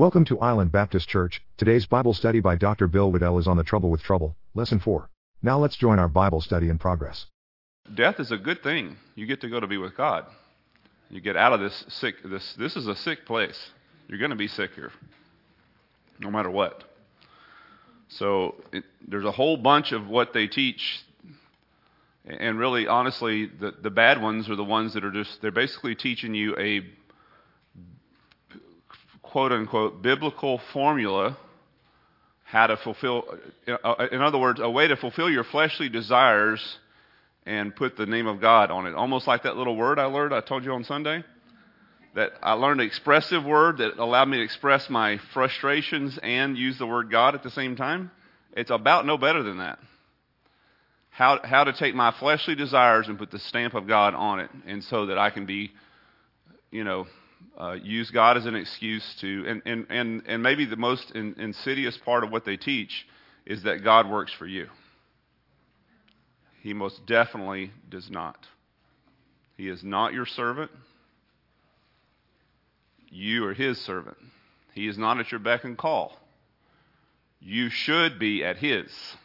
Welcome to Island Baptist Church. Today's Bible study by Dr. Bill Waddell is on the trouble with trouble, lesson 4. Now let's join our Bible study in progress. Death is a good thing. You get to go to be with God. You get out of this sick. This is a sick place. You're going to be sick here, no matter what. So there's a whole bunch of what they teach, and really, honestly, the bad ones are the ones that are they're basically teaching you a quote-unquote biblical formula how to fulfill, in other words, a way to fulfill your fleshly desires and put the name of God on it. Almost like that little word I learned, I told you on Sunday, that I learned an expressive word that allowed me to express my frustrations and use the word God at the same time. It's about no better than that. How to take my fleshly desires and put the stamp of God on it, and so that I can be, use God as an excuse to, and maybe the most insidious part of what they teach is that God works for you. He most definitely does not. He is not your servant. You are his servant. He is not at your beck and call. You should be at his.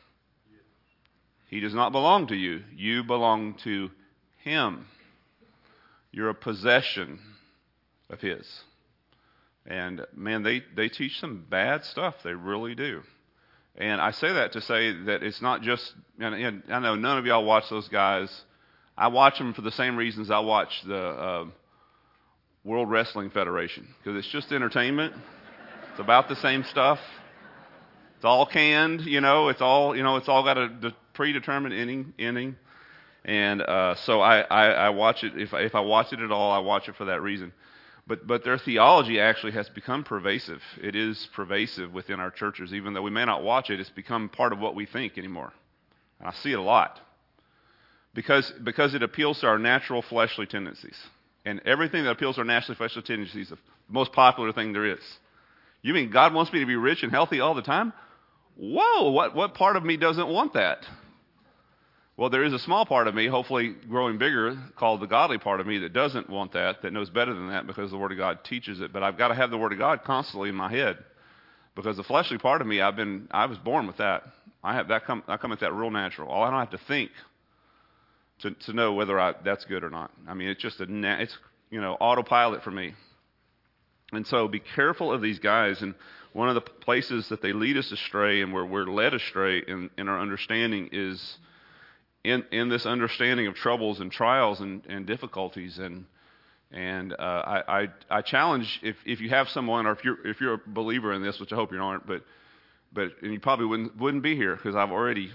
He does not belong to you. You belong to him. You're a possession of his. And man, they teach some bad stuff. They really do. And I say that to say that it's not just, and I know none of y'all watch those guys. I watch them for the same reasons I watch the World Wrestling Federation, because it's just entertainment. It's about the same stuff. It's all canned, it's all got a predetermined ending. And so I watch it. If I watch it at all, I watch it for that reason. But their theology actually has become pervasive. It is pervasive within our churches. Even though we may not watch it, it's become part of what we think anymore. And I see it a lot. Because it appeals to our natural fleshly tendencies. And everything that appeals to our naturally fleshly tendencies is the most popular thing there is. You mean God wants me to be rich and healthy all the time? Whoa, what part of me doesn't want that? Well, there is a small part of me, hopefully growing bigger, called the godly part of me that doesn't want that knows better than that because the Word of God teaches it. But I've got to have the Word of God constantly in my head, because the fleshly part of me, I was born with that. I come at that real natural. I don't have to think to know whether that's good or not. I mean, it's just it's autopilot for me. And so be careful of these guys. And one of the places that they lead us astray and where we're led astray in our understanding is in this understanding of troubles and trials and difficulties. And I challenge, if you have someone, or if you're a believer in this, which I hope you aren't, but and you probably wouldn't be here, because I've already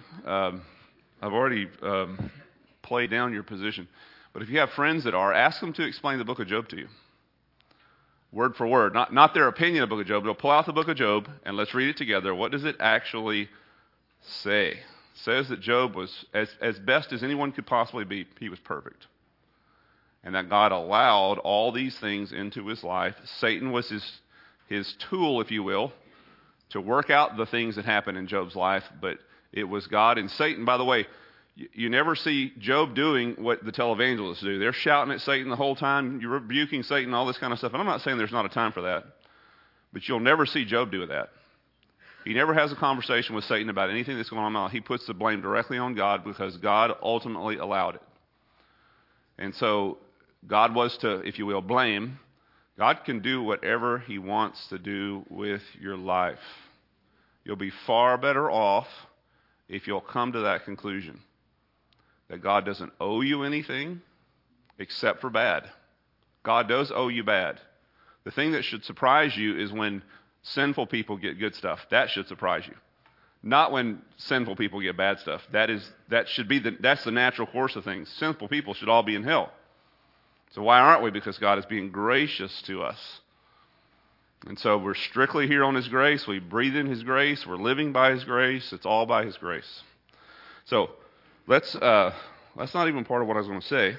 played down your position. But if you have friends that are, ask them to explain the book of Job to you, word for word, not their opinion of the book of Job. They'll pull out the book of Job and let's read it together. What does it actually say? It says that Job was, as best as anyone could possibly be, he was perfect. And that God allowed all these things into his life. Satan was his tool, if you will, to work out the things that happened in Job's life. But it was God and Satan. By the way, you never see Job doing what the televangelists do. They're shouting at Satan the whole time. You're rebuking Satan, all this kind of stuff. And I'm not saying there's not a time for that. But you'll never see Job do that. He never has a conversation with Satan about anything that's going on. He puts the blame directly on God, because God ultimately allowed it. And so God was to, if you will, blame. God can do whatever he wants to do with your life. You'll be far better off if you'll come to that conclusion, that God doesn't owe you anything except for bad. God does owe you bad. The thing that should surprise you is when sinful people get good stuff. That should surprise you. Not when sinful people get bad stuff. That's the natural course of things. Sinful people should all be in hell. So why aren't we? Because God is being gracious to us. And so we're strictly here on his grace. We breathe in his grace. We're living by his grace. It's all by his grace. So that's not even part of what I was going to say.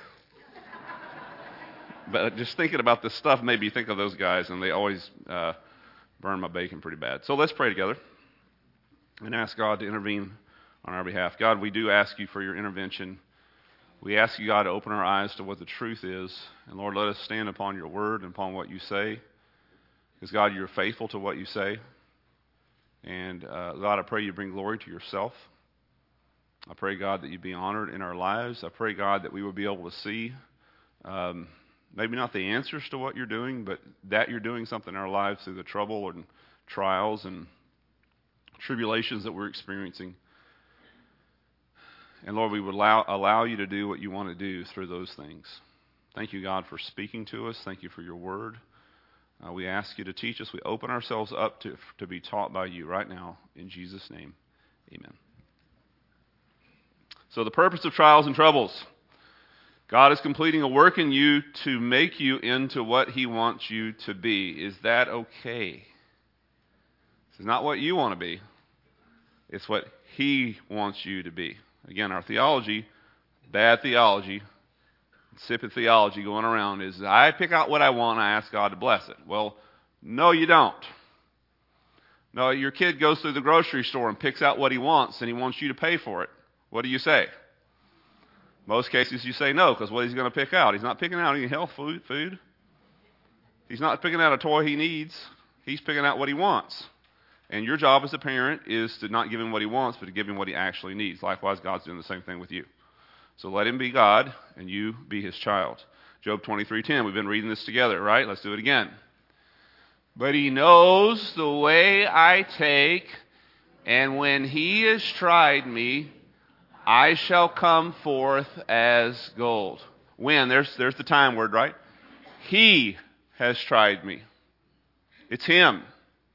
But just thinking about this stuff made me think of those guys, and they always burn my bacon pretty bad. So let's pray together and ask God to intervene on our behalf. God, we do ask you for your intervention. We ask you, God, to open our eyes to what the truth is. And Lord, let us stand upon your word and upon what you say. Because, God, you're faithful to what you say. And, God, I pray you bring glory to yourself. I pray, God, that you be honored in our lives. I pray, God, that we will be able to see maybe not the answers to what you're doing, but that you're doing something in our lives through the trouble and trials and tribulations that we're experiencing. And, Lord, we would allow you to do what you want to do through those things. Thank you, God, for speaking to us. Thank you for your word. We ask you to teach us. We open ourselves up to be taught by you right now. In Jesus' name, amen. So the purpose of trials and troubles. God is completing a work in you to make you into what he wants you to be. Is that okay? This is not what you want to be. It's what he wants you to be. Again, our theology, bad theology, insipid theology going around is I pick out what I want and I ask God to bless it. Well, no, you don't. No, your kid goes through the grocery store and picks out what he wants and he wants you to pay for it. What do you say? Most cases you say no, because what he's going to pick out? He's not picking out any health food. He's not picking out a toy he needs. He's picking out what he wants. And your job as a parent is to not give him what he wants, but to give him what he actually needs. Likewise, God's doing the same thing with you. So let him be God, and you be his child. Job 23:10, we've been reading this together, right? Let's do it again. But he knows the way I take, and when he has tried me, I shall come forth as gold. When? There's the time word, right? He has tried me. It's him.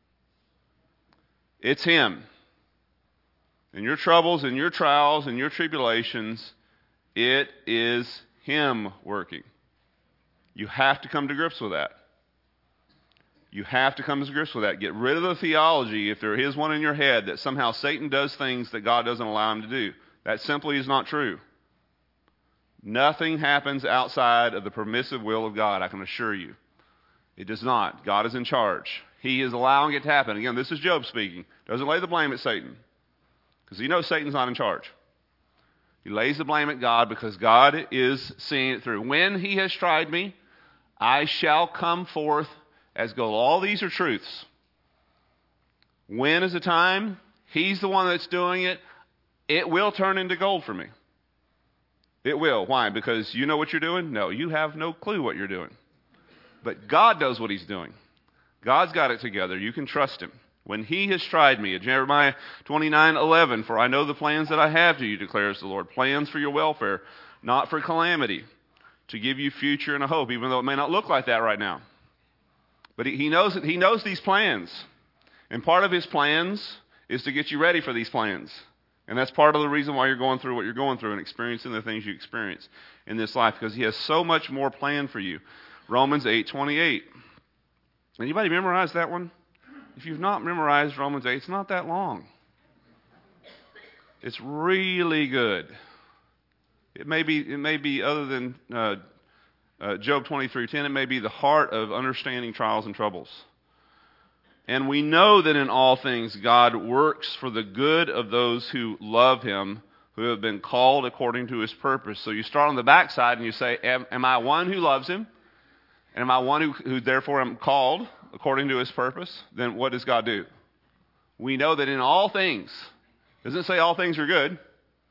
It's him. In your troubles, in your trials, in your tribulations, it is him working. You have to come to grips with that. You have to come to grips with that. Get rid of the theology, if there is one in your head, that somehow Satan does things that God doesn't allow him to do. That simply is not true. Nothing happens outside of the permissive will of God, I can assure you. It does not. God is in charge. He is allowing it to happen. Again, this is Job speaking. Doesn't lay the blame at Satan, because he knows Satan's not in charge. He lays the blame at God because God is seeing it through. When he has tried me, I shall come forth as gold. All these are truths. When is the time? He's the one that's doing it. It will turn into gold for me. It will. Why? Because you know what you're doing? No, you have no clue what you're doing. But God knows what he's doing. God's got it together. You can trust him. When he has tried me, Jeremiah 29:11, for I know the plans that I have to you, declares the Lord, plans for your welfare, not for calamity, to give you future and a hope, even though it may not look like that right now. But he knows it. He knows these plans. And part of his plans is to get you ready for these plans. And that's part of the reason why you're going through what you're going through and experiencing the things you experience in this life, because he has so much more planned for you. Romans 8:28. Anybody memorize that one? If you've not memorized Romans 8, it's not that long. It's really good. It may be other than Job 23:10, it may be the heart of understanding trials and troubles. And we know that in all things God works for the good of those who love him, who have been called according to his purpose. So you start on the backside and you say, am I one who loves him? And am I one who therefore am called according to his purpose? Then what does God do? We know that in all things, it doesn't say all things are good.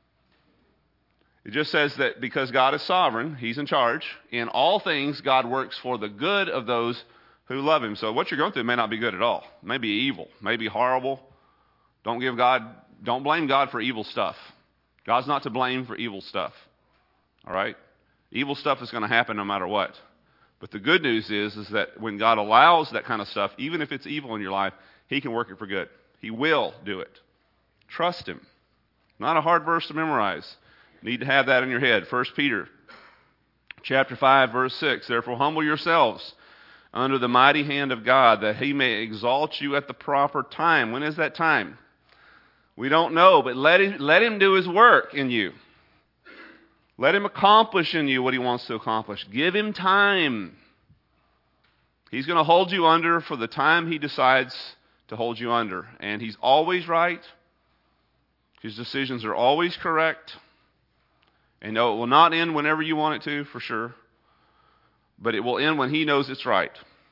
It just says that because God is sovereign, he's in charge. In all things, God works for the good of those who love him. So what you're going through may not be good at all. It may be evil, may be horrible. Don't blame God for evil stuff. God's not to blame for evil stuff. All right? Evil stuff is going to happen no matter what. But the good news is that when God allows that kind of stuff, even if it's evil in your life, he can work it for good. He will do it. Trust him. Not a hard verse to memorize. You need to have that in your head. 1 Peter chapter 5, verse 6. Therefore humble yourselves under the mighty hand of God, that he may exalt you at the proper time. When is that time? We don't know, but let him do his work in you. Let him accomplish in you what he wants to accomplish. Give him time. He's going to hold you under for the time he decides to hold you under. And he's always right. His decisions are always correct. And no, it will not end whenever you want it to, for sure. But it will end when he knows it's right.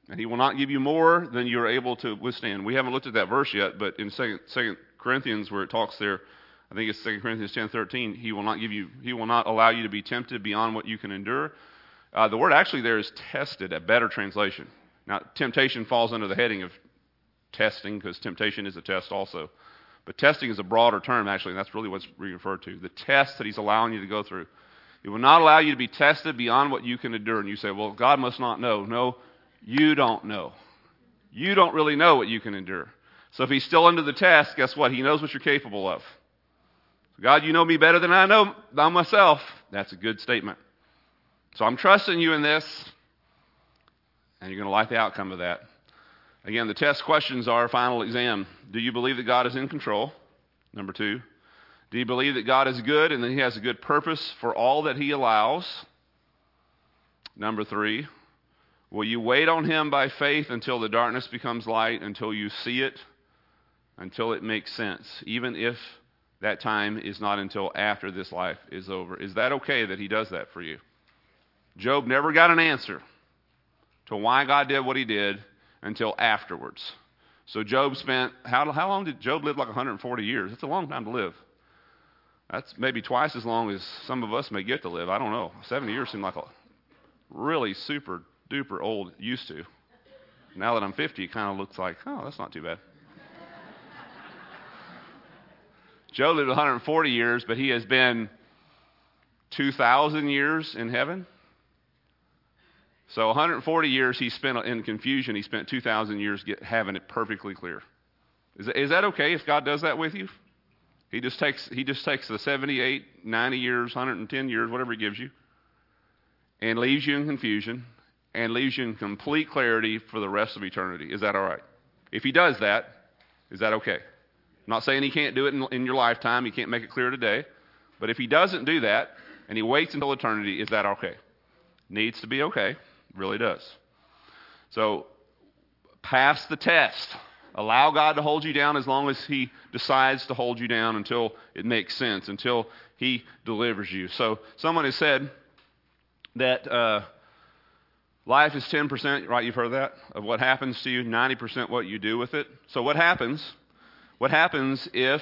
And he will not give you more than you're able to withstand. We haven't looked at that verse yet, but in Second Corinthians, where it talks there, I think it's 2 Corinthians 10:13, he will not allow you to be tempted beyond what you can endure. The word actually there is tested, a better translation. Now, temptation falls under the heading of testing, because temptation is a test also. But testing is a broader term, actually, and that's really what's referred to. The test that he's allowing you to go through. He will not allow you to be tested beyond what you can endure. And you say, well, God must not know. No, you don't know. You don't really know what you can endure. So if he's still under the test, guess what? He knows what you're capable of. God, you know me better than I know myself. That's a good statement. So I'm trusting you in this, and you're going to like the outcome of that. Again, the test questions are final exam. Do you believe that God is in control? Number 2. Do you believe that God is good and that he has a good purpose for all that he allows? Number 3. Will you wait on him by faith until the darkness becomes light, until you see it, until it makes sense, even if that time is not until after this life is over? Is that okay that he does that for you? Job never got an answer to why God did what he did until afterwards. So Job spent, how long did Job live? Like 140 years. That's a long time to live. That's maybe twice as long as some of us may get to live. I don't know. 70 years seemed like a really super duper old used to. Now that I'm 50, it kind of looks like, oh, that's not too bad. Job lived 140 years, but he has been 2,000 years in heaven. So 140 years he spent in confusion. He spent 2,000 years having it perfectly clear. Is that okay if God does that with you? He just takes the 78, 90 years, 110 years, whatever he gives you, and leaves you in confusion and leaves you in complete clarity for the rest of eternity. Is that all right? If he does that, is that okay? I'm not saying he can't do it in your lifetime. He can't make it clear today. But if he doesn't do that and he waits until eternity, is that okay? Needs to be okay. Really does. So pass the test. Allow God to hold you down as long as he decides to hold you down until it makes sense, until he delivers you. So someone has said that life is 10%, right? You've heard that? Of what happens to you, 90% what you do with it. So what happens? What happens if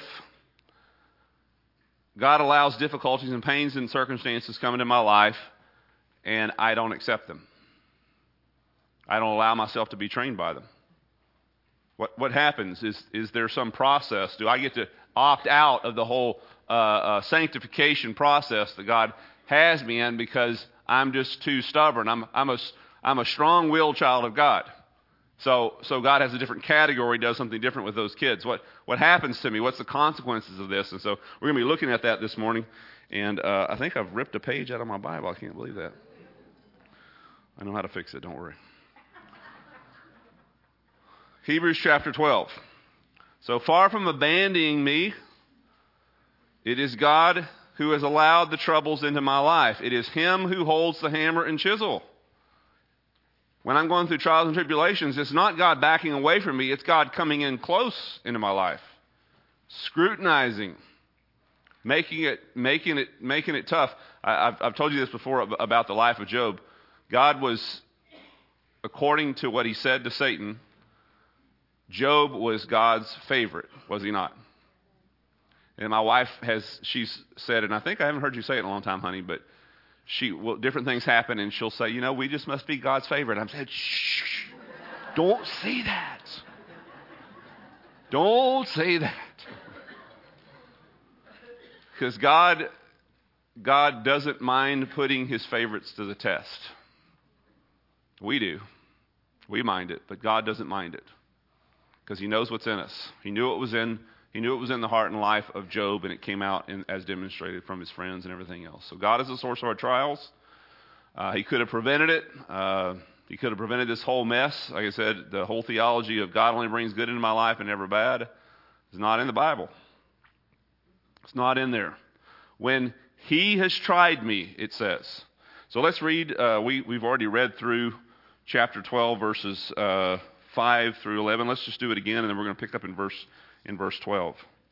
God allows difficulties and pains and circumstances come into my life and I don't accept them? I don't allow myself to be trained by them. What happens? Is there some process? Do I get to opt out of the whole sanctification process that God has me in because I'm just too stubborn? I'm a strong-willed child of God. So God has a different category, does something different with those kids. What happens to me? What's the consequences of this? And so we're going to be looking at that this morning. And I think I've ripped a page out of my Bible. I can't believe that. I know how to fix it. Don't worry. Hebrews chapter 12. So far from abandoning me, it is God who has allowed the troubles into my life. It is him who holds the hammer and chisel. When I'm going through trials and tribulations, it's not God backing away from me. It's God coming in close into my life, scrutinizing, making it tough. I've told you this before about the life of Job. God was, according to what he said to Satan, Job was God's favorite, was he not? And my wife she's said, and I think I haven't heard you say it in a long time, honey, but different things happen, and she'll say, we just must be God's favorite. I'm saying, shh, don't say that. Don't say that. Because God doesn't mind putting his favorites to the test. We do. We mind it, but God doesn't mind it. Because he knows what's in us. He knew it was in the heart and life of Job, and it came out as demonstrated from his friends and everything else. So God is the source of our trials. He could have prevented it. He could have prevented this whole mess. Like I said, the whole theology of God only brings good into my life and never bad is not in the Bible. It's not in there. When he has tried me, it says. So let's read. We've already read through chapter 12, verses 5 through 11. Let's just do it again, and then we're going to pick up in verse 12.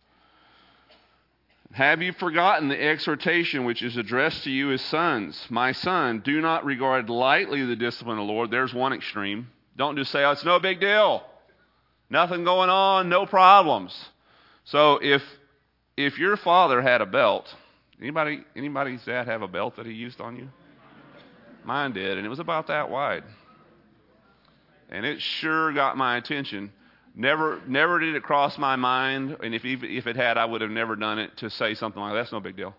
Have you forgotten the exhortation which is addressed to you as sons? My son, do not regard lightly the discipline of the Lord. There's one extreme. Don't just say, oh, it's no big deal. Nothing going on, no problems. So if your father had a belt, anybody's dad have a belt that he used on you? Mine did, and it was about that wide. And it sure got my attention. Never did it cross my mind, and if it had, I would have never done it, to say something like, that's no big deal.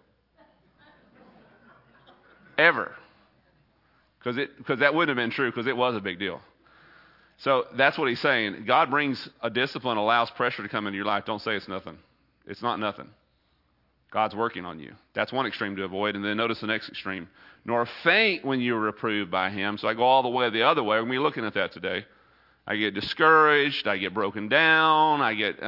Ever. Because that wouldn't have been true, because it was a big deal. So that's what he's saying. God brings a discipline, allows pressure to come into your life. Don't say it's nothing. It's not nothing. God's working on you. That's one extreme to avoid. And then notice the next extreme. Nor faint when you are reproved by him. So I go all the way the other way. We're going to be looking at that today. I get discouraged. I get broken down. I get,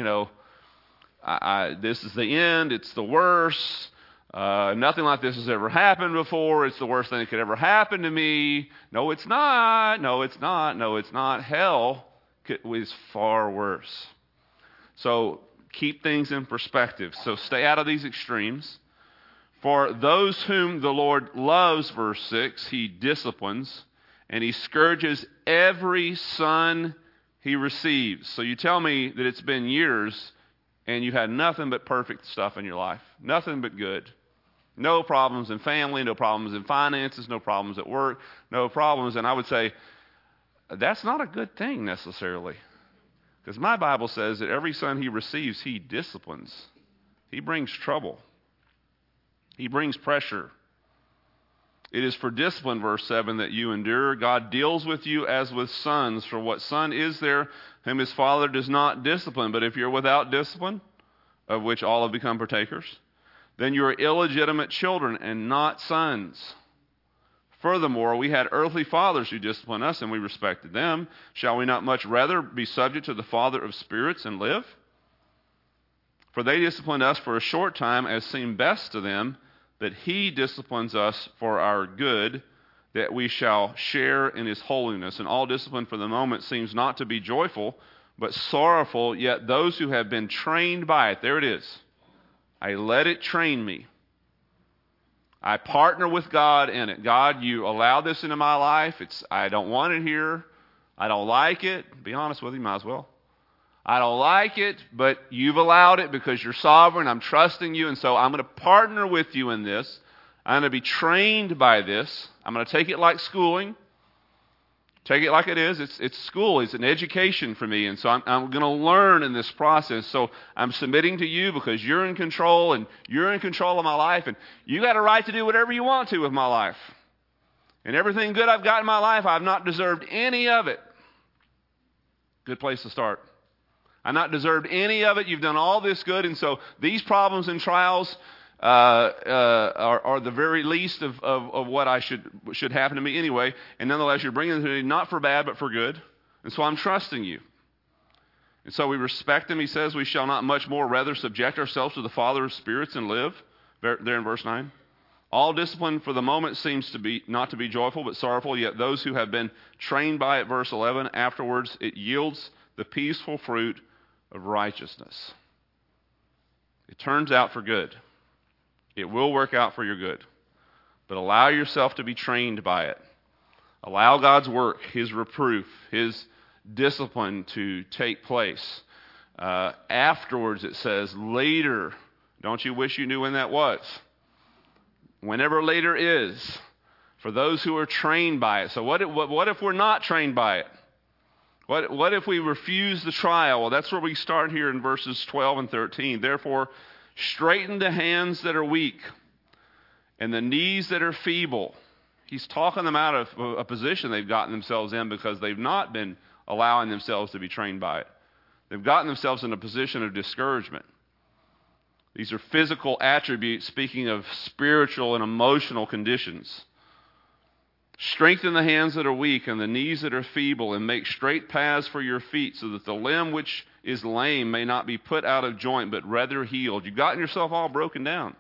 this is the end. It's the worst. Nothing like this has ever happened before. It's the worst thing that could ever happen to me. No, it's not. No, it's not. No, it's not. Hell is far worse. So keep things in perspective. So stay out of these extremes. For those whom the Lord loves, verse 6, he disciplines, and he scourges every son he receives. So you tell me that it's been years and you've had nothing but perfect stuff in your life. Nothing but good. No problems in family, no problems in finances, no problems at work, no problems. And I would say, that's not a good thing necessarily. Because my Bible says that every son he receives, he disciplines. He brings trouble. He brings pressure. It is for discipline, verse 7, that you endure. God deals with you as with sons. For what son is there whom his father does not discipline? But if you're without discipline, of which all have become partakers, then you are illegitimate children and not sons. Furthermore, we had earthly fathers who disciplined us, and we respected them. Shall we not much rather be subject to the Father of spirits and live? For they disciplined us for a short time, as seemed best to them, but he disciplines us for our good, that we shall share in his holiness. And all discipline for the moment seems not to be joyful, but sorrowful, yet those who have been trained by it, there it is, I let it train me. I partner with God in it. God, you allow this into my life. I don't want it here. I don't like it. Be honest with you, might as well. I don't like it, but you've allowed it because you're sovereign. I'm trusting you, and so I'm going to partner with you in this. I'm going to be trained by this. I'm going to take it like schooling. Take it like it is. It's school. It's an education for me, and so I'm going to learn in this process. So I'm submitting to you because you're in control, and you're in control of my life, and you got a right to do whatever you want to with my life. And everything good I've got in my life, I've not deserved any of it. Good place to start. I've not deserved any of it. You've done all this good, and so these problems and trials are the very least of what I should happen to me anyway. And nonetheless, you're bringing them to me not for bad, but for good. And so I'm trusting you. And so we respect him. He says, we shall not much more rather subject ourselves to the Father of spirits and live. There in verse 9. All discipline for the moment seems to be not to be joyful, but sorrowful. Yet those who have been trained by it, verse 11, afterwards it yields the peaceful fruit of righteousness. It turns out for good. It will work out for your good. But allow yourself to be trained by it. Allow God's work, his reproof, his discipline to take place. Afterwards, it says, later. Don't you wish you knew when that was? Whenever later is. For those who are trained by it. So what if we're not trained by it? What if we refuse the trial? Well, that's where we start here in verses 12 and 13. Therefore, straighten the hands that are weak and the knees that are feeble. He's talking them out of a position they've gotten themselves in because they've not been allowing themselves to be trained by it. They've gotten themselves in a position of discouragement. These are physical attributes speaking of spiritual and emotional conditions. Strengthen the hands that are weak and the knees that are feeble, and make straight paths for your feet, so that the limb which is lame may not be put out of joint, but rather healed. You've gotten yourself all broken down.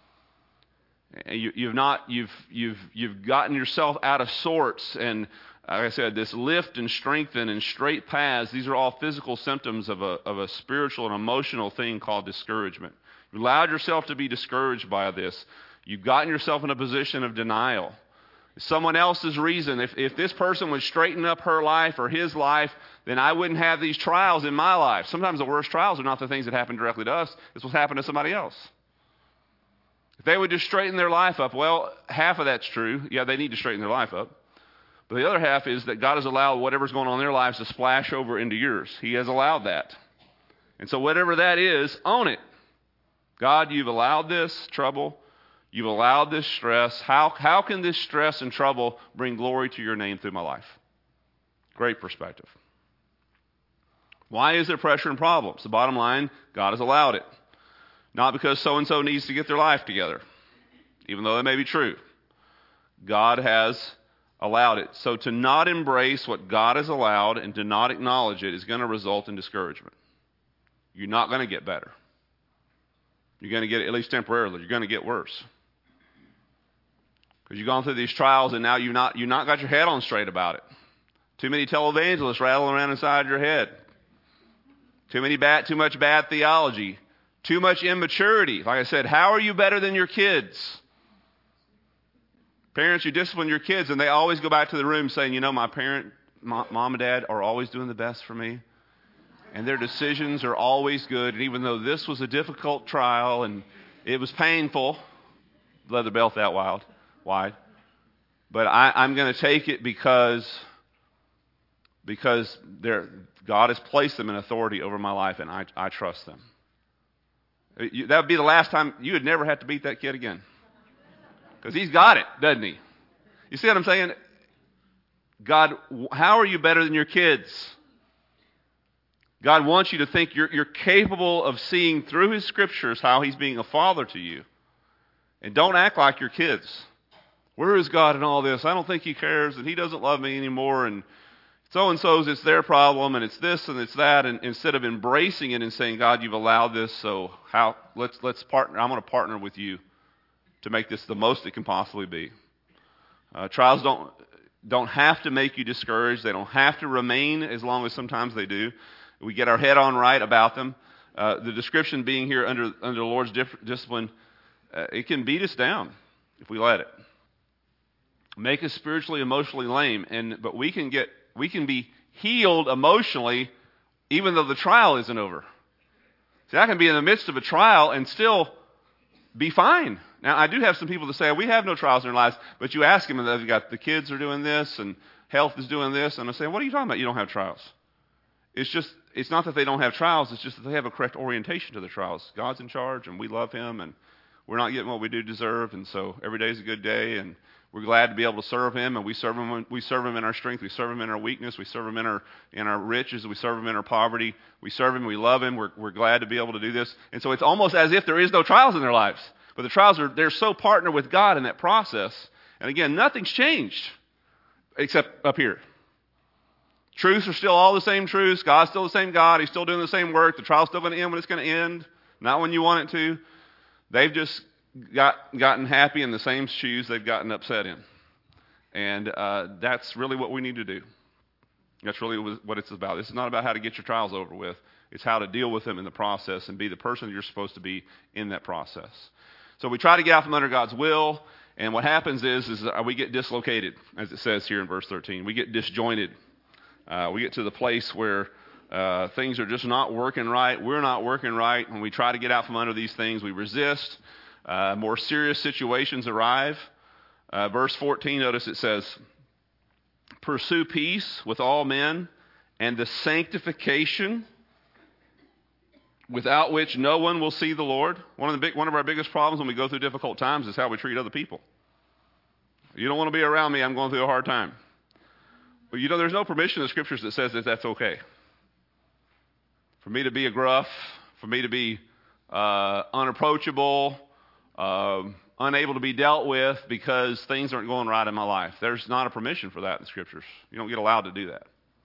You've gotten yourself out of sorts, and like I said, this lift and strengthen and straight paths, these are all physical symptoms of a spiritual and emotional thing called discouragement. You've allowed yourself to be discouraged by this. You've gotten yourself in a position of denial. someone else's reason. If this person would straighten up her life or his life, then I wouldn't have these trials in my life. Sometimes the worst trials are not the things that happen directly to us. It's what's happened to somebody else. If they would just straighten their life up, well, half of that's true. Yeah, they need to straighten their life up. But the other half is that God has allowed whatever's going on in their lives to splash over into yours. He has allowed that. And so whatever that is, own it. God, you've allowed this trouble. You've allowed this stress. How can this stress and trouble bring glory to your name through my life? Great perspective. Why is there pressure and problems? The bottom line, God has allowed it. Not because so-and-so needs to get their life together, even though that may be true. God has allowed it. So to not embrace what God has allowed and to not acknowledge it is going to result in discouragement. You're not going to get better. You're going to get, at least temporarily, you're going to get worse. Because you've gone through these trials and now you've not got your head on straight about it. Too many televangelists rattling around inside your head. Too much bad theology. Too much immaturity. Like I said, how are you better than your kids? Parents, you discipline your kids and they always go back to the room saying, you know, mom and dad are always doing the best for me. And their decisions are always good. And even though this was a difficult trial and it was painful, leather belt that wide. But I'm going to take it because God has placed them in authority over my life and I trust them. That would be the last time you would never have to beat that kid again. Because he's got it, doesn't he? You see what I'm saying? God, how are you better than your kids? God wants you to think you're capable of seeing through His Scriptures how He's being a father to you. And don't act like your kids. Where is God in all this? I don't think He cares and He doesn't love me anymore. And so-and-so's, it's their problem and it's this and it's that. And instead of embracing it and saying, God, you've allowed this, so let's partner. I'm going to partner with you to make this the most it can possibly be. Trials don't have to make you discouraged. They don't have to remain as long as sometimes they do. We get our head on right about them. The description being here under the Lord's discipline, it can beat us down if we let it. Make us spiritually, emotionally lame, but we can be healed emotionally even though the trial isn't over. See, I can be in the midst of a trial and still be fine. Now, I do have some people that say, we have no trials in our lives, but you ask them, and they've got the kids are doing this, and health is doing this, and I say, what are you talking about? You don't have trials. It's not that they don't have trials, it's just that they have a correct orientation to the trials. God's in charge, and we love Him, and we're not getting what we do deserve, and so every day is a good day, and we're glad to be able to serve Him, and we serve Him in our strength, we serve Him in our weakness, we serve Him in our riches, we serve Him in our poverty, we serve Him, we love Him, we're glad to be able to do this. And so it's almost as if there is no trials in their lives. But the trials they're so partnered with God in that process. And again, nothing's changed except up here. Truths are still all the same truths. God's still the same God. He's still doing the same work. The trial's still going to end when it's going to end, not when you want it to. They've just gotten happy in the same shoes they've gotten upset in. And that's really what we need to do. That's really what it's about. This is not about how to get your trials over with. It's how to deal with them in the process and be the person you're supposed to be in that process. So we try to get out from under God's will, and what happens is we get dislocated, as it says here in verse 13. We get disjointed. We get to the place where things are just not working right. We're not working right. When we try to get out from under these things, we resist. More serious situations arrive. Verse 14, notice it says, pursue peace with all men and the sanctification without which no one will see the Lord. One of our biggest problems when we go through difficult times is how we treat other people. You don't want to be around me, I'm going through a hard time. But you know, there's no permission in the Scriptures that says that that's okay. For me to be a gruff, for me to be unapproachable, unable to be dealt with because things aren't going right in my life. There's not a permission for that in the Scriptures. You don't get allowed to do that.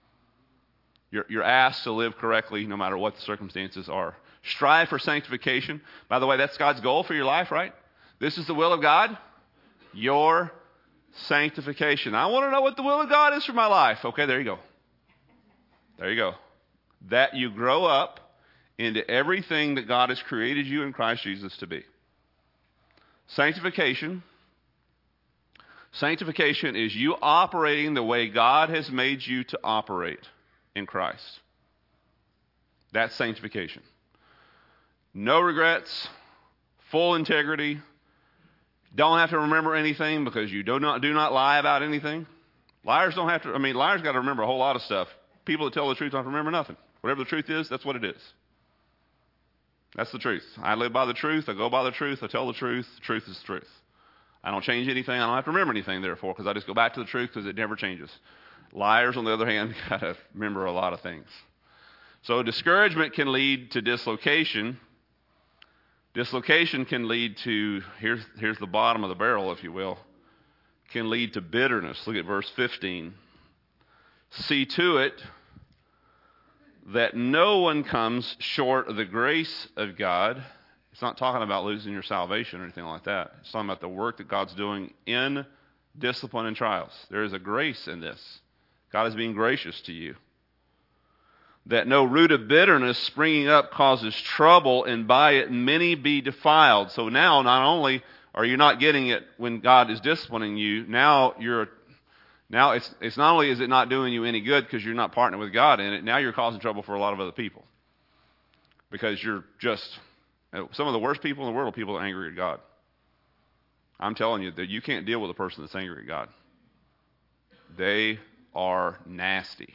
You're asked to live correctly no matter what the circumstances are. Strive for sanctification. By the way, that's God's goal for your life, right? This is the will of God. Your sanctification. I want to know what the will of God is for my life. Okay, there you go. There you go. That you grow up into everything that God has created you in Christ Jesus to be. Sanctification Sanctification is you operating the way God has made you to operate in Christ. That's sanctification. No regrets, full integrity. Don't have to remember anything because you do not lie about anything. Liars don't have to. Liars got to remember a whole lot of stuff. People that tell the truth don't remember nothing. Whatever the truth is, that's what it is. That's the truth. I live by the truth. I go by the truth. I tell the truth. The truth is the truth. I don't change anything. I don't have to remember anything, therefore, because I just go back to the truth because it never changes. Liars, on the other hand, got to remember a lot of things. So discouragement can lead to dislocation. Dislocation can lead to, here's the bottom of the barrel, if you will, can lead to bitterness. Look at verse 15. See to it that no one comes short of the grace of God. It's not talking about losing your salvation or anything like that. It's talking about the work that God's doing in discipline and trials. There is a grace in this. God is being gracious to you. That no root of bitterness springing up causes trouble, and by it many be defiled. So now, not only are you not getting it when God is disciplining you, now it's not only is it not doing you any good because you're not partnering with God in it, now you're causing trouble for a lot of other people. Because you're just, some of the worst people in the world are people that are angry at God. I'm telling you that you can't deal with a person that's angry at God. They are nasty.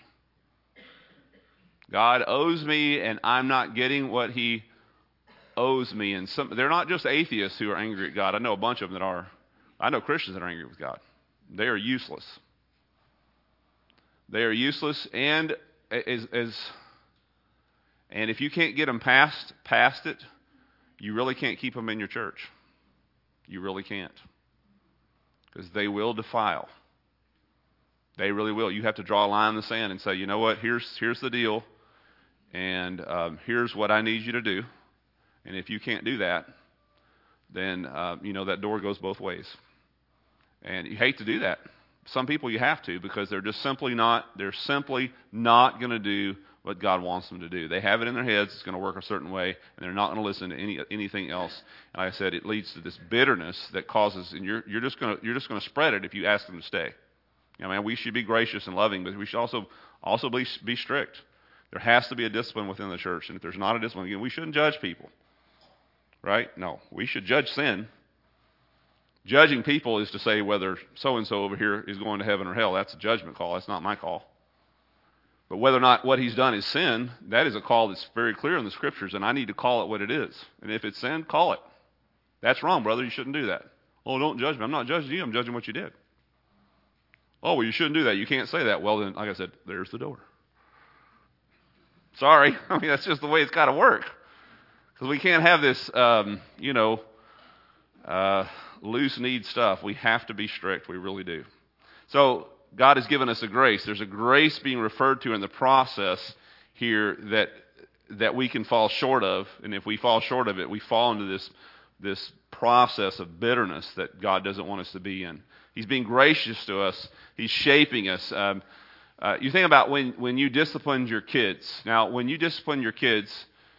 God owes me, and I'm not getting what he owes me. And they're not just atheists who are angry at God. I know a bunch of them that are. I know Christians that are angry with God. They are useless. They are useless, and if you can't get them past it, you really can't keep them in your church. You really can't, because they will defile. They really will. You have to draw a line in the sand and say, you know what? Here's the deal, and here's what I need you to do. And if you can't do that, then that door goes both ways. And you hate to do that. Some people you have to, because they're simply not going to do what God wants them to do. They have it in their heads it's going to work a certain way, and they're not going to listen to anything else. And like I said, it leads to this bitterness that causes, and you're just going to spread it if you ask them to stay. We should be gracious and loving, but we should also be strict. There has to be a discipline within the church, and if there's not a discipline, again, we shouldn't judge people, right? No, we should judge sin. Judging people is to say whether so-and-so over here is going to heaven or hell. That's a judgment call. That's not my call. But whether or not what he's done is sin, that is a call that's very clear in the Scriptures, and I need to call it what it is. And if it's sin, call it. That's wrong, brother. You shouldn't do that. Oh, don't judge me. I'm not judging you. I'm judging what you did. Oh, well, you shouldn't do that. You can't say that. Well, then, like I said, there's the door. Sorry. That's just the way it's got to work. Because we can't have this, loose need stuff. We have to be strict. We really do. So God has given us a grace. There's a grace being referred to in the process here that we can fall short of. And if we fall short of it, we fall into this process of bitterness that God doesn't want us to be in. He's being gracious to us. He's shaping us. You think about when you disciplined your kids. Now, when you discipline your kids,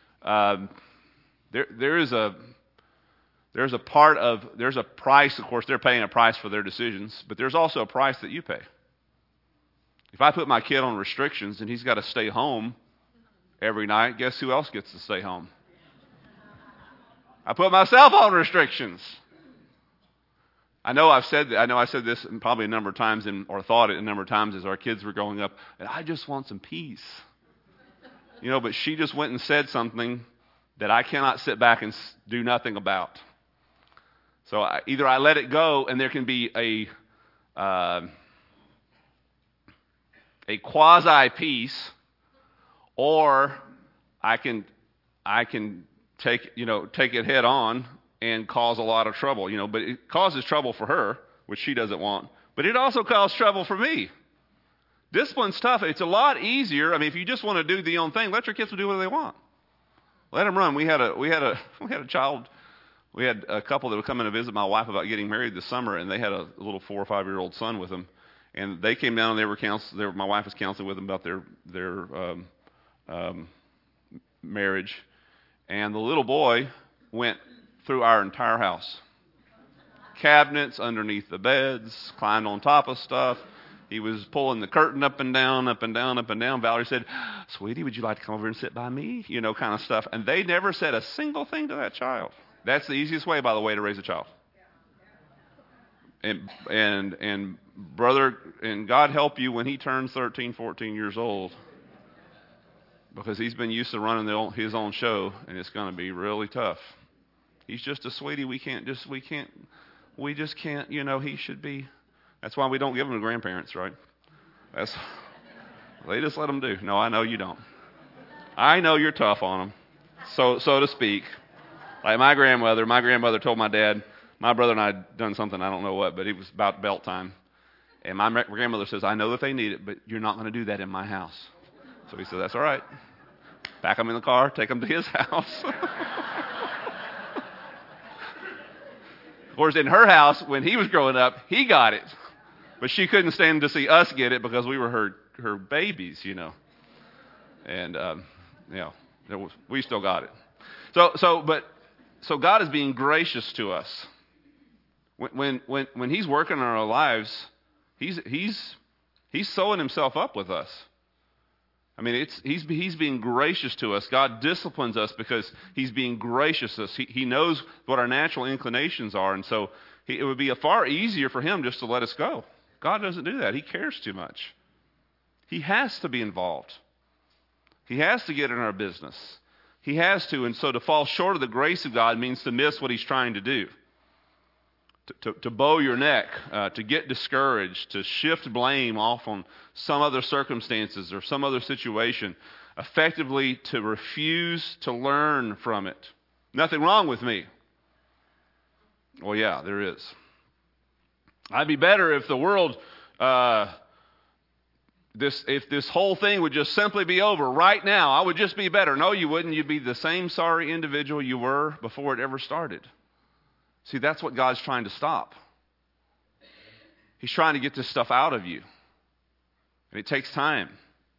there's a price. Of course, they're paying a price for their decisions, but there's also a price that you pay. If I put my kid on restrictions and he's got to stay home every night, guess who else gets to stay home? I put myself on restrictions. I know I said this probably a number of times, or thought it a number of times as our kids were growing up, and I just want some peace. But she just went and said something that I cannot sit back and do nothing about. So either I let it go, and there can be a quasi peace, or I can take it head on and cause a lot of trouble. But it causes trouble for her, which she doesn't want. But it also causes trouble for me. Discipline's tough. It's a lot easier. If you just want to do the own thing, let your kids do what they want. Let them run. We had a child. We had a couple that were coming to visit my wife about getting married this summer, and they had a little 4 or 5 year old son with them. And they came down and they were my wife was counseling with them about their marriage. And the little boy went through our entire house. cabinets, underneath the beds, climbed on top of stuff. He was pulling the curtain up and down, up and down, up and down. Valerie said, "Sweetie, would you like to come over and sit by me?" You know, kind of stuff. And they never said a single thing to that child. That's the easiest way, by the way, to raise a child. And brother, and God help you when he turns 13, 14 years old, because he's been used to running his own show, and it's going to be really tough. He's just a sweetie. We just can't, you know, he should be. That's why we don't give them to grandparents, right? They just let them do. No, I know you don't. I know you're tough on them, so to speak. Like my grandmother told my dad, my brother and I had done something, I don't know what, but it was about belt time. And my grandmother says, "I know that they need it, but you're not going to do that in my house." So he said, "That's all right. Pack them in the car, take them to his house." Of course, in her house, when he was growing up, he got it. But she couldn't stand to see us get it because we were her babies, you know. And, we still got it. So God is being gracious to us. When he's working in our lives, he's sewing himself up with us. I mean, he's being gracious to us. God disciplines us because he's being gracious to us. He knows what our natural inclinations are, and so it would be far easier for him just to let us go. God doesn't do that. He cares too much. He has to be involved. He has to get in our business. He has to, and so to fall short of the grace of God means to miss what he's trying to do. To bow your neck, to get discouraged, to shift blame off on some other circumstances or some other situation, effectively to refuse to learn from it. Nothing wrong with me. Well, yeah, there is. I'd be better if the world, if this whole thing would just simply be over right now. I would just be better. No, you wouldn't. You'd be the same sorry individual you were before it ever started. See, that's what God's trying to stop. He's trying to get this stuff out of you. And it takes time.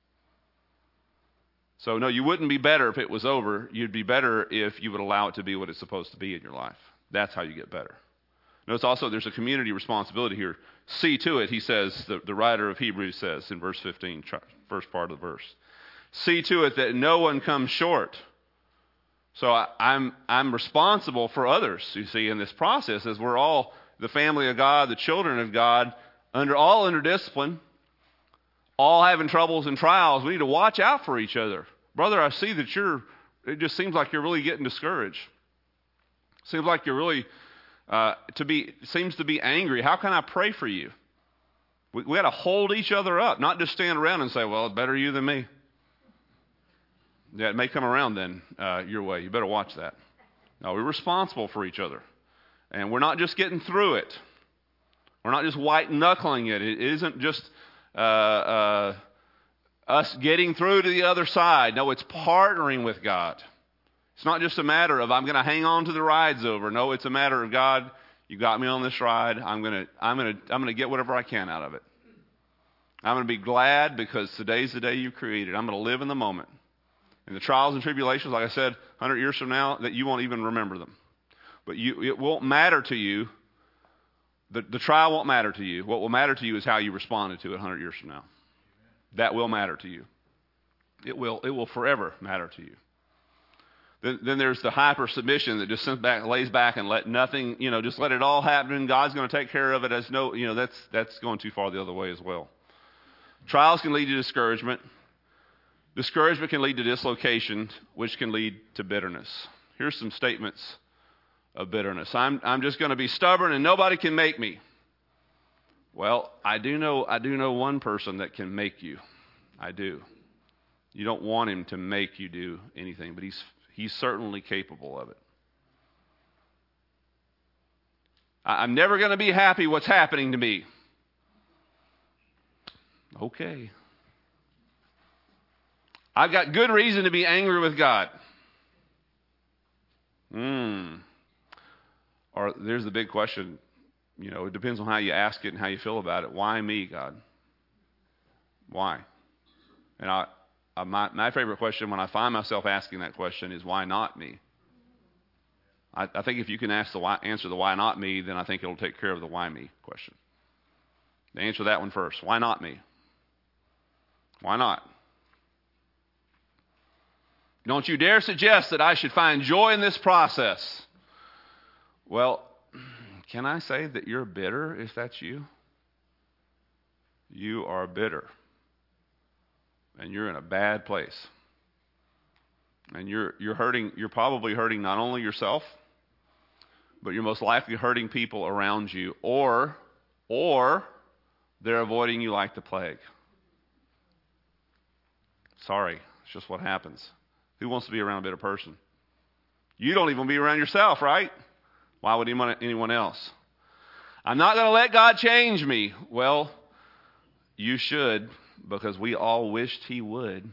So, no, you wouldn't be better if it was over. You'd be better if you would allow it to be what it's supposed to be in your life. That's how you get better. Notice also there's a community responsibility here. See to it, he says, the writer of Hebrews says in verse 15, first part of the verse. See to it that no one comes short. So I'm responsible for others, you see, in this process, as we're all the family of God, the children of God, under discipline, all having troubles and trials. We need to watch out for each other. Brother, I see that it just seems like you're really getting discouraged. Seems like you're really, seems to be angry. How can I pray for you? We got to hold each other up, not just stand around and say, "Well, it's better you than me." Yeah, it may come around then your way. You better watch that. No, we're responsible for each other. And we're not just getting through it. We're not just white-knuckling it. It isn't just us getting through to the other side. No, it's partnering with God. It's not just a matter of I'm going to hang on to the ride's over. No, it's a matter of God, you got me on this ride. I'm going to get whatever I can out of it. I'm going to be glad because today's the day you created. I'm going to live in the moment. And the trials and tribulations, like I said, 100 years from now, that you won't even remember them. But it won't matter to you. The trial won't matter to you. What will matter to you is how you responded to it 100 years from now. That will matter to you. It will forever matter to you. Then there's the hyper submission that just lays back and let nothing, just let it all happen, and God's going to take care of it. That's going too far the other way as well. Trials can lead to discouragement. Discouragement can lead to dislocation, which can lead to bitterness. Here's some statements of bitterness. I'm just going to be stubborn and nobody can make me. Well, I do know one person that can make you. I do. You don't want him to make you do anything, but he's certainly capable of it. I'm never going to be happy what's happening to me. Okay. I've got good reason to be angry with God. Or there's the big question. It depends on how you ask it and how you feel about it. Why me, God? Why? And my favorite question when I find myself asking that question is, why not me? I think if you can answer the why not me, then I think it'll take care of the why me question. Answer that one first. Why not me? Why not? Don't you dare suggest that I should find joy in this process. Well, can I say that you're bitter if that's you? You are bitter. And you're in a bad place. And you're hurting, you're probably hurting not only yourself, but you're most likely hurting people around you, or they're avoiding you like the plague. Sorry, it's just what happens. Who wants to be around a bitter person? You don't even be around yourself, right? Why would anyone else? I'm not going to let God change me. Well, you should, because we all wished He would.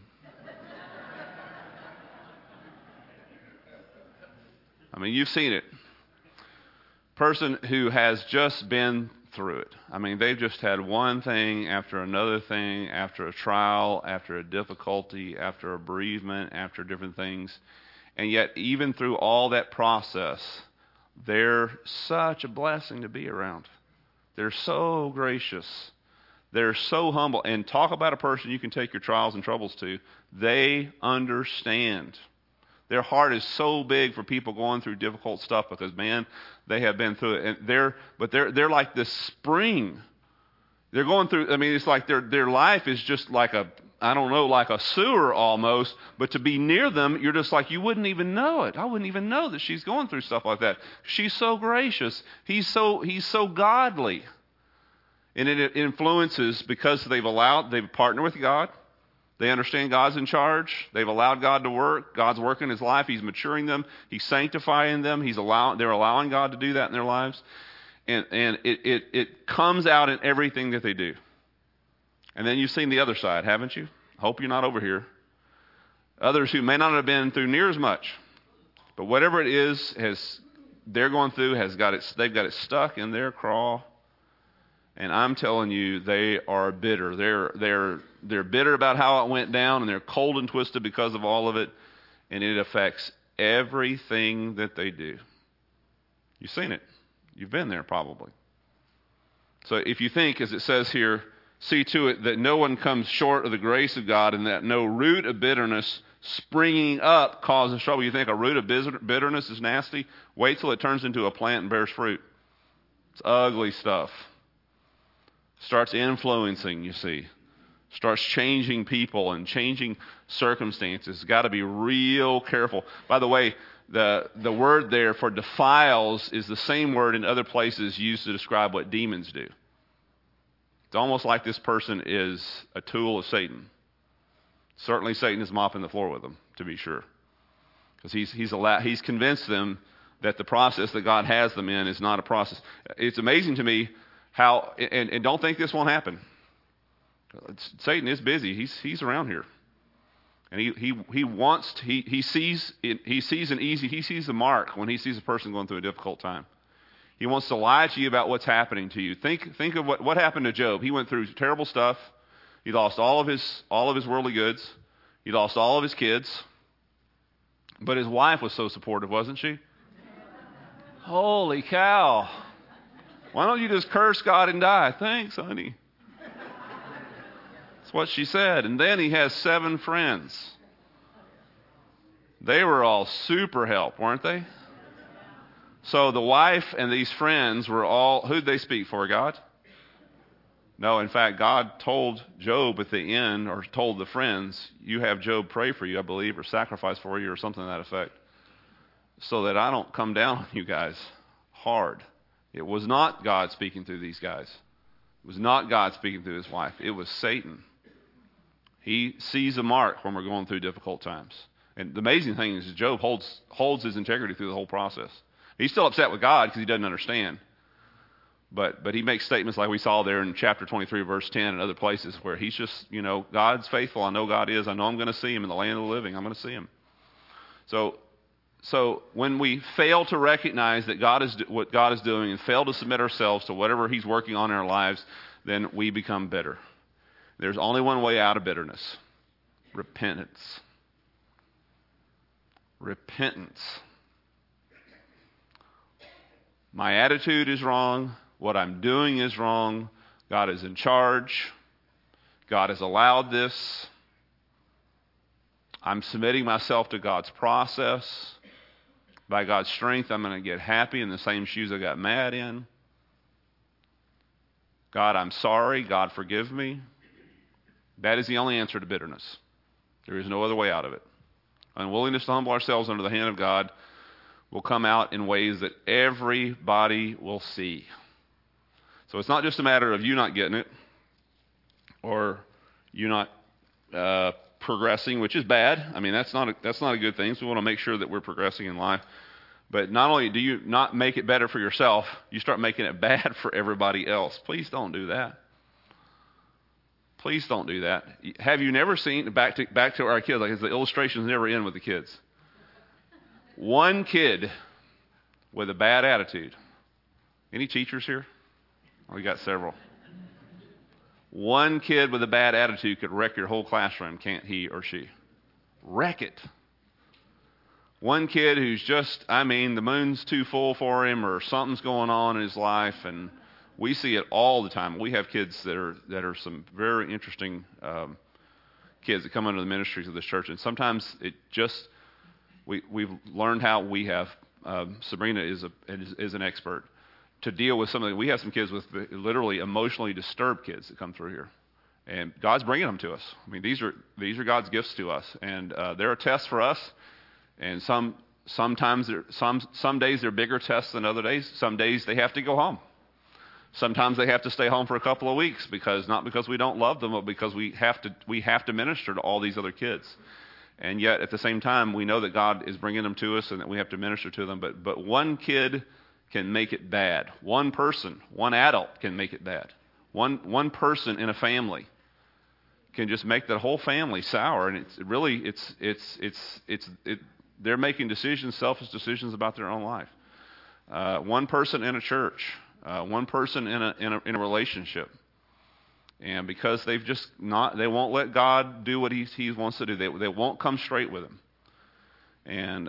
I mean, you've seen it. Person who has just been through it. I mean, they've just had one thing after another thing, after a trial, after a difficulty, after a bereavement, after different things. And yet, even through all that process, they're such a blessing to be around. They're so gracious. They're so humble. And talk about a person you can take your trials and troubles to. They understand. Their heart is so big for people going through difficult stuff because, man, they have been through it. And they're like this spring. They're going through, I mean, it's like their life is just like like a sewer almost. But to be near them, you're just like, you wouldn't even know it. I wouldn't even know that she's going through stuff like that. She's so gracious. He's so godly. And it influences because they've partnered with God. They understand God's in charge. They've allowed God to work. God's working in His life. He's maturing them. He's sanctifying them. They're allowing God to do that in their lives. And it comes out in everything that they do. And then you've seen the other side, haven't you? Hope you're not over here. Others who may not have been through near as much. But whatever it is they're going through they've got it stuck in their craw. And I'm telling you, they are bitter. They're bitter about how it went down, and they're cold and twisted because of all of it, and it affects everything that they do. You've seen it. You've been there probably. So if you think, as it says here, see to it that no one comes short of the grace of God, and that no root of bitterness springing up causes trouble. You think a root of bitterness is nasty? Wait till it turns into a plant and bears fruit. It's ugly stuff. Starts influencing, you see. Starts changing people and changing circumstances. Got to be real careful. By the way, the word there for defiles is the same word in other places used to describe what demons do. It's almost like this person is a tool of Satan. Certainly Satan is mopping the floor with them, to be sure. Because he's convinced them that the process that God has them in is not a process. It's amazing to me how, and don't think this won't happen. Satan is busy. He's around here, and he sees the mark when he sees a person going through a difficult time. He wants to lie to you about what's happening to you. Think of what happened to Job. He went through terrible stuff. He lost all of his worldly goods. He lost all of his kids. But his wife was so supportive, wasn't she? Holy cow. Why don't you just curse God and die? Thanks, honey. That's what she said. And then he has 7 friends. They were all super help, weren't they? So the wife and these friends were all, who'd they speak for, God? No, in fact, God told Job at the end, or told the friends, you have Job pray for you, I believe, or sacrifice for you, or something to that effect, so that I don't come down on you guys hard. It was not God speaking through these guys. It was not God speaking through his wife. It was Satan. He sees a mark when we're going through difficult times. And the amazing thing is Job holds his integrity through the whole process. He's still upset with God because he doesn't understand. But he makes statements like we saw there in chapter 23, verse 10 and other places where he's just, God's faithful. I know God is. I know I'm going to see him in the land of the living. I'm going to see him. So when we fail to recognize that what God is doing and fail to submit ourselves to whatever he's working on in our lives, then we become bitter. There's only one way out of bitterness: repentance. Repentance. My attitude is wrong. What I'm doing is wrong. God is in charge. God has allowed this. I'm submitting myself to God's process. By God's strength, I'm going to get happy in the same shoes I got mad in. God, I'm sorry. God, forgive me. That is the only answer to bitterness. There is no other way out of it. Unwillingness to humble ourselves under the hand of God will come out in ways that everybody will see. So it's not just a matter of you not getting it or you not progressing, which is bad. I mean, that's not a good thing. So we want to make sure that we're progressing in life. But not only do you not make it better for yourself, you start making it bad for everybody else. Please don't do that. Please don't do that. Have you never seen, back to our kids, like the illustrations never end with the kids. One kid with a bad attitude. Any teachers here? We got several. One kid with a bad attitude could wreck your whole classroom, can't he or she? Wreck it. One kid who's just, the moon's too full for him or something's going on in his life, and we see it all the time. We have kids that are some very interesting kids that come under the ministries of this church, and sometimes it just we've learned how we have. Sabrina is an expert to deal with something. We have some kids with literally emotionally disturbed kids that come through here, and God's bringing them to us. I mean, these are God's gifts to us, and they're a test for us. And some days they're bigger tests than other days. Some days they have to go home. Sometimes they have to stay home for a couple of weeks not because we don't love them, but because we have to minister to all these other kids. And yet at the same time, we know that God is bringing them to us and that we have to minister to them. But one kid can make it bad. One person, one adult can make it bad. One person in a family can just make that whole family sour. And they're making decisions, selfish decisions about their own life. One person in a church, one person in a relationship, and because they won't let God do what He wants to do. They won't come straight with Him. And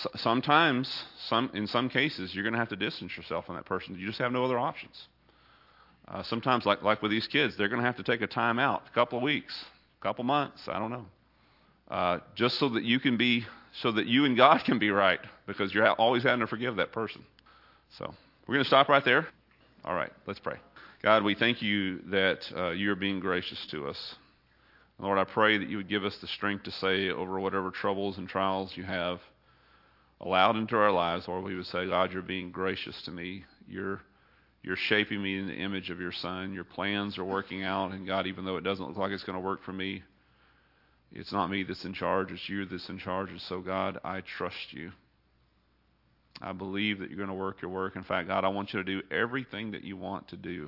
in some cases, you're going to have to distance yourself from that person. You just have no other options. Sometimes, like with these kids, they're going to have to take a time out, a couple of weeks, a couple months, I don't know, just so that you and God can be right, because you're always having to forgive that person. So we're going to stop right there. All right, let's pray. God, we thank you that you're being gracious to us. Lord, I pray that you would give us the strength to say over whatever troubles and trials you have allowed into our lives, Lord, we would say, God, you're being gracious to me. You're shaping me in the image of your Son. Your plans are working out, and God, even though it doesn't look like it's going to work for me, it's not me that's in charge, it's you that's in charge. And so, God, I trust you. I believe that you're going to work your work. In fact, God, I want you to do everything that you want to do.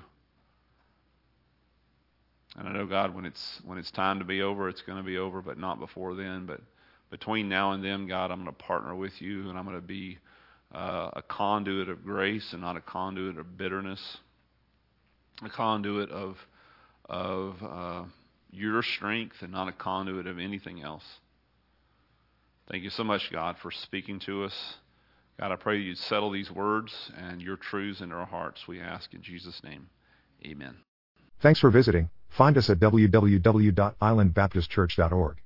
And I know, God, when it's time to be over, it's going to be over, but not before then. But between now and then, God, I'm going to partner with you, and I'm going to be a conduit of grace and not a conduit of bitterness, a conduit of your strength and not a conduit of anything else. Thank you so much, God, for speaking to us. God, I pray you'd settle these words and your truths in our hearts. We ask in Jesus' name. Amen. Thanks for visiting. Find us at www.islandbaptistchurch.org.